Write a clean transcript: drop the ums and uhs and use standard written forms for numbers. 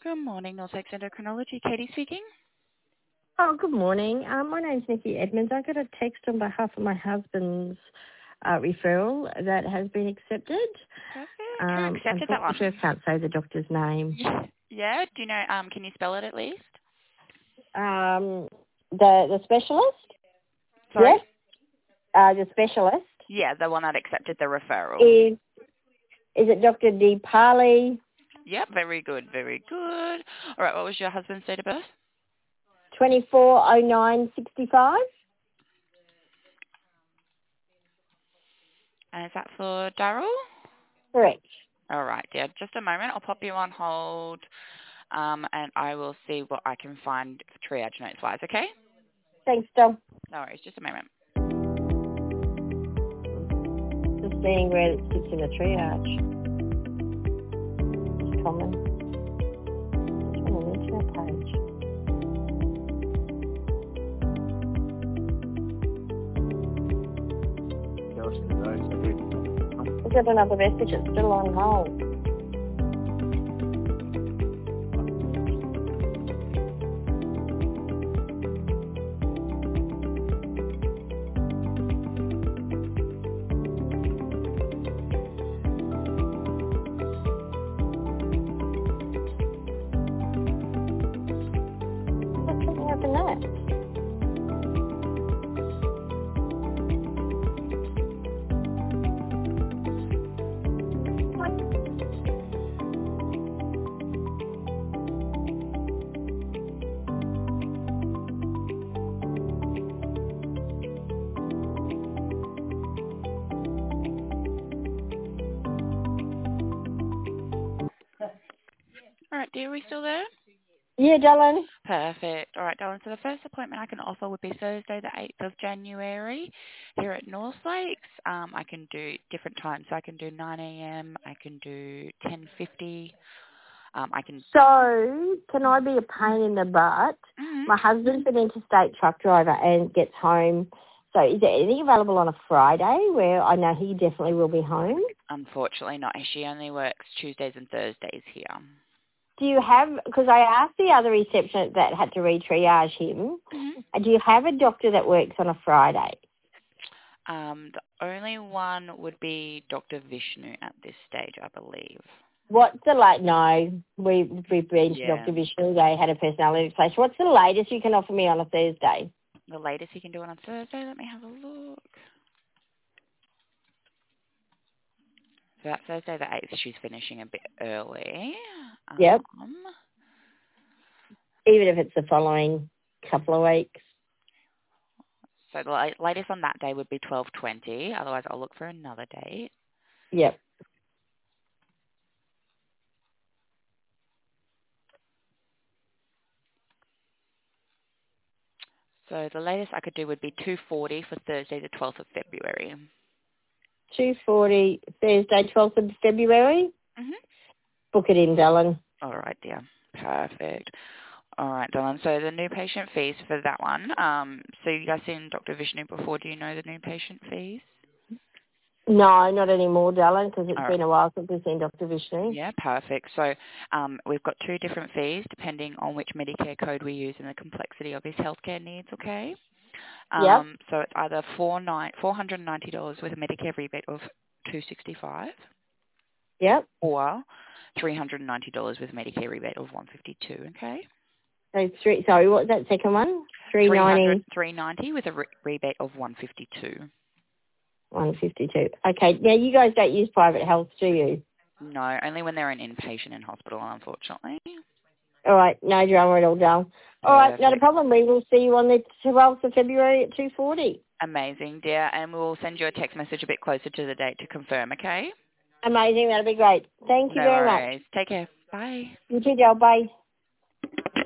Good morning, Northex Endocrinology. Katie speaking. Oh, good morning. My name's Nikki Edmonds. I got a text on behalf of my husband's referral that has been accepted. Perfect. Who accepted that Unfortunately, one? I can't say the doctor's name. Yeah. Do you know? Can you spell it at least? The specialist? Sorry. Yes. The specialist Yeah, the one that accepted the referral. is it Dr. Deepali? Yep. Very good. Very good. All right. What was your husband's date of birth? 240965. And is that for Daryl? Correct. All right, dear. Just a moment. I'll pop you on hold, and I will see what I can find for triage notes wise. Okay? Thanks, Dom. No worries. Just a moment. Just seeing where it sits in the triage. It's common. It's on the internet page. We've got another message. It's still on hold. What's picking up in that? All right, dear. Are we still there? Yeah, darling. Perfect. All right, darling. So the first appointment I can offer would be Thursday, the 8th of January, here at North Lakes. I can do different times. So I can do 9 a.m. I can do 10:50. I can. So, can I be a pain in the butt? Mhm. My husband's an interstate truck driver and gets home. So, is there anything available on a Friday where I know he definitely will be home? Unfortunately, not. She only works Tuesdays and Thursdays here. Do you have, because I asked the other receptionist that had to re-triage him, Mhm. do you have a doctor that works on a Friday? The only one would be Dr. Vishnu at this stage, I believe. What's the late? No, we've been to Yeah. Dr. Vishnu. They had a personality test. What's the latest you can offer me on a Thursday? The latest he can do it on Thursday. Let me have a look. So that Thursday, the 8th, she's finishing a bit early. Yep, even if it's the following couple of weeks. So the latest on that day would be 12:20. Otherwise, I'll look for another date. Yep. So the latest I could do would be 2:40 for Thursday, the 12th of February. 2:40, Thursday, 12th of February. Mhm. Book it in, Dylan. All right, dear. Perfect. All right, Dylan. So the new patient fees for that one. So you guys seen Dr. Vishnu before? Do you know the new patient fees? No, not anymore, Dylan, because it's All right. been a while since we've seen Dr. Vishnu. Yeah, perfect. So we've got two different fees depending on which Medicare code we use and the complexity of his healthcare needs, okay? Yep, So it's either $490 with a Medicare rebate of $265 yep. or $390 with Medicare rebate of $152, okay? So sorry, what was that second one? 390, $390 with a rebate of $152. 152. Okay, now you guys don't use private health, do you? No, only when they're an inpatient in hospital, unfortunately. All right, no drama at all, Dal. All right, not a Perfect. problem. We will see you on the 12th of February at 2:40. Amazing, dear. And we'll send you a text message a bit closer to the date to confirm, okay? Amazing, that'll be great. Thank you No very much. worries. Take care. Bye. You too, Dal. Bye.